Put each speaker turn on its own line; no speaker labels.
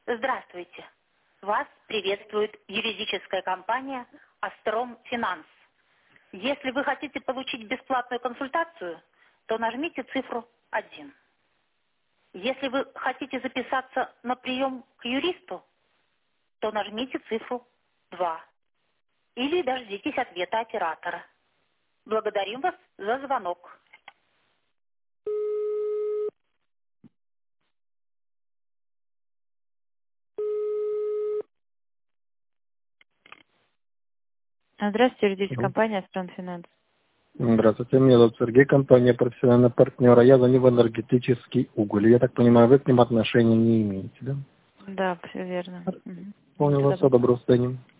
Здравствуйте. Вас приветствует юридическая компания «Астром Финанс». Если вы хотите получить бесплатную консультацию, то нажмите цифру 1. Если вы хотите записаться на прием к юристу, то нажмите цифру 2. Или дождитесь ответа оператора. Благодарим вас за звонок.
Здравствуйте, юридическая
Алло.
компания «Астрон Финанс».
Здравствуйте, меня зовут Сергей, компания профессионального партнера. Я звоню в энергетический уголь. Я так понимаю, вы к ним отношения не имеете, да?
Да, все верно.
Понял вас, доброго состояния.